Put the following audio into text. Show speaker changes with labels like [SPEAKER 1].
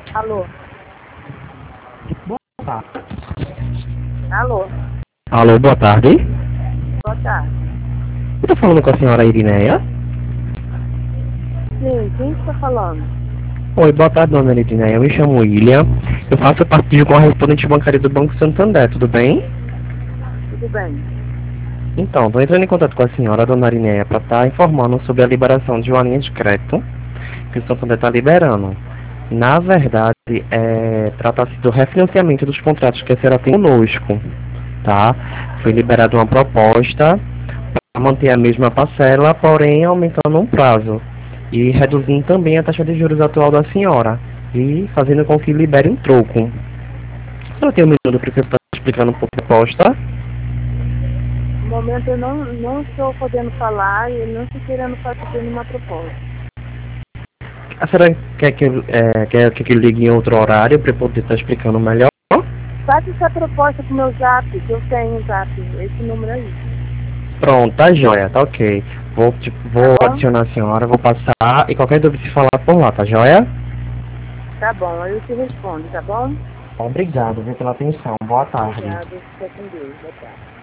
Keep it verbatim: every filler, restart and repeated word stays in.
[SPEAKER 1] Alô?
[SPEAKER 2] Boa tarde.
[SPEAKER 1] Alô?
[SPEAKER 2] Alô, boa tarde.
[SPEAKER 1] Boa tarde.
[SPEAKER 2] Eu tô falando com a senhora Irineia.
[SPEAKER 1] Sim, quem está falando?
[SPEAKER 2] Oi, boa tarde, dona Irineia. Eu me chamo William. Eu faço parte de correspondente bancário do Banco Santander, tudo bem?
[SPEAKER 1] Tudo bem.
[SPEAKER 2] Então, estou entrando em contato com a senhora, dona Irineia, para estar informando sobre a liberação de uma linha de crédito que o Santander está liberando. Na verdade, é, trata-se do refinanciamento dos contratos que a senhora tem conosco, tá? Foi liberada uma proposta para manter a mesma parcela, porém aumentando um prazo e reduzindo também a taxa de juros atual da senhora e fazendo com que libere um troco. A senhora tem um minuto para estar explicando um pouco a proposta?
[SPEAKER 1] No momento eu não, não estou podendo falar e não estou querendo fazer nenhuma proposta.
[SPEAKER 2] A senhora quer que, eu, é, quer que eu ligue em outro horário para poder estar explicando melhor?
[SPEAKER 1] Faça essa proposta com o meu zap, que eu tenho zap, esse número aí.
[SPEAKER 2] Pronto, tá joia, tá ok. Vou, tipo, vou
[SPEAKER 1] Tá bom?
[SPEAKER 2] adicionar a senhora, vou passar e qualquer dúvida se falar por lá, tá joia?
[SPEAKER 1] Tá bom, aí eu te respondo, tá bom?
[SPEAKER 2] Obrigado, viu, pela atenção. Boa tarde.
[SPEAKER 1] Obrigada, fica com Deus. Boa tarde.